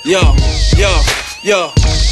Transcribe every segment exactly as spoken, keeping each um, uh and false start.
Yo, yo, yo.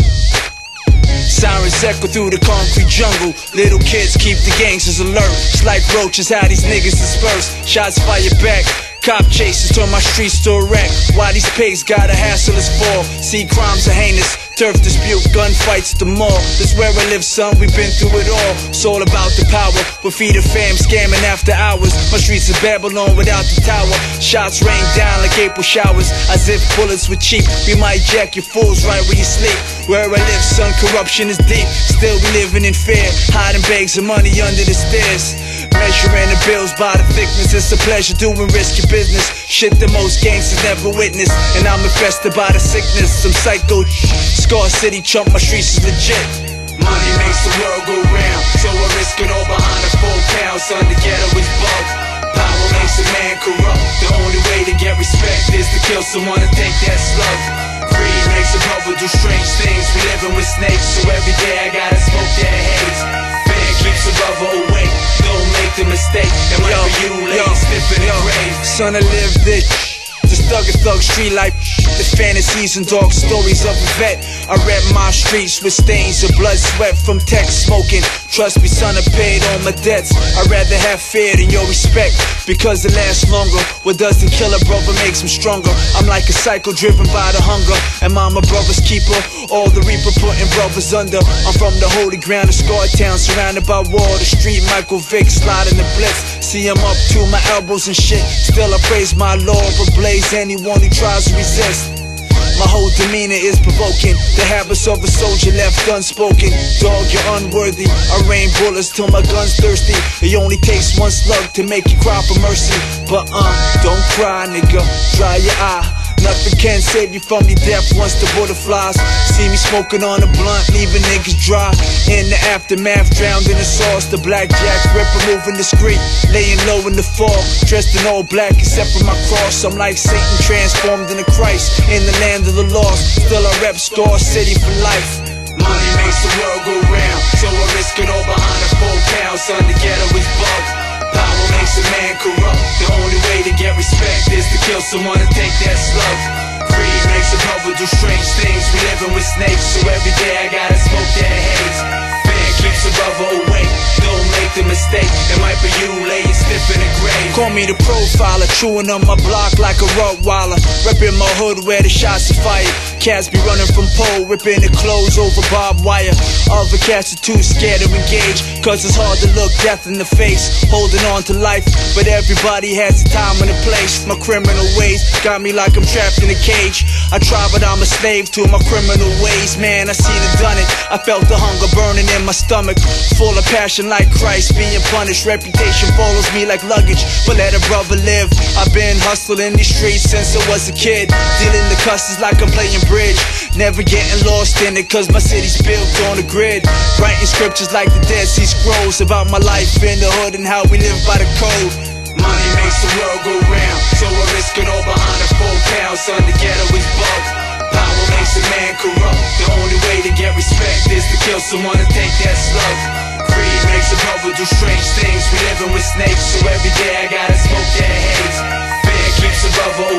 Sirens echo through the concrete jungle. Little kids keep the gangsters alert. It's like roaches, how these niggas disperse. Shots fire back. Cop chases turn my streets to a wreck. Why these pigs gotta hassle us for? See, crimes are heinous. Turf dispute, gunfights at the mall. This where I live, son, we've been through it all. It's all about the power. We feed the fam, scamming after hours. My streets are Babylon without the tower. Shots rain down like April showers. As if bullets were cheap. We might jack your fools right where you sleep. Where I live, son, corruption is deep. Still we living in fear. Hiding bags of money under the stairs. Measuring the bills by the thickness. It's a pleasure doing risky business. Shit that most gangsters never witnessed. And I'm infested by the sickness. Some psycho Scar City chump, my streets is legit. Money makes the world go round, so I risk it all behind a four pound. Son, the ghetto is bugged. Power makes a man corrupt. The only way to get respect is to kill someone and take that slug. Greed makes a brother do strange things. We living with snakes, so every day I gotta smoke that haze. Fear keeps a brother awake. Don't make the mistake. It might be you laying stiff in the grave. Son, I live this. This thug and thug street life, the fantasies and dark stories of a vet. I rep my streets with stains of blood, sweat from tech smoking. Trust me, son, I paid all my debts. I'd rather have fear than your respect, because it lasts longer. What doesn't kill a brother makes him stronger. I'm like a cycle driven by the hunger, and mama brother's keeper. All the reaper putting brothers under. I'm from the holy ground of Scar Town, surrounded by war. The street, Michael Vick sliding the blitz. See I'm up to my elbows and shit. Still I praise my Lord, but blaze anyone who tries to resist. My whole demeanor is provoking. The habits of a soldier left unspoken. Dog, you're unworthy. I rain bullets till my gun's thirsty. It only takes one slug to make you cry for mercy. But uh, don't cry, nigga. Dry your eye. Nothing can save you from your death once the butterflies see me smoking on a blunt, leaving niggas dry. In the aftermath, drowned in the sauce. The blackjack ripper moving discreet, laying low in the fog, dressed in all black except for my cross. I'm like Satan transformed into Christ in the land of the lost. Still I rep Scar City for life. Money makes the world go round, so I risk it all behind a four pound. Son, the ghetto is bugged. Power makes a man corrupt. The only way to get respect is to kill someone and take that slug. Greed makes a brother do strange things. We living with snakes, so every day I gotta smoke that haze. Fear keeps a brother awake. Don't make the mistake. It might be you laying stiff in the grave. Call me the profiler, chewing on my block like a Rottweiler. Repping my hood where the shots are fired. Cats be running from pole, ripping the clothes over barbed wire. Other cats are too scared to engage, cause it's hard to look death in the face. Holding on to life, but everybody has a time and a place. My criminal ways got me like I'm trapped in a cage. I try but I'm a slave to my criminal ways. Man, I seen it, done it. I felt the hunger burning in my stomach. Full of passion like Christ being punished. Reputation follows me like luggage, but let a brother live. I've been hustling these streets since I was a kid, dealing the cusses like I'm playing bridge. Never getting lost in it, cause my city's built on a grid. Writing scriptures like the Dead Sea Scrolls about my life in the hood and how we live by the code. Money makes the world go round, so I risk it all behind a four pound. Son, the ghetto is bugged. Power makes a man corrupt. The only way to get respect is to kill someone and take that slug. Greed makes a brother do strange things. We living with snakes, so every day I gotta smoke that haze. Fear keeps a brother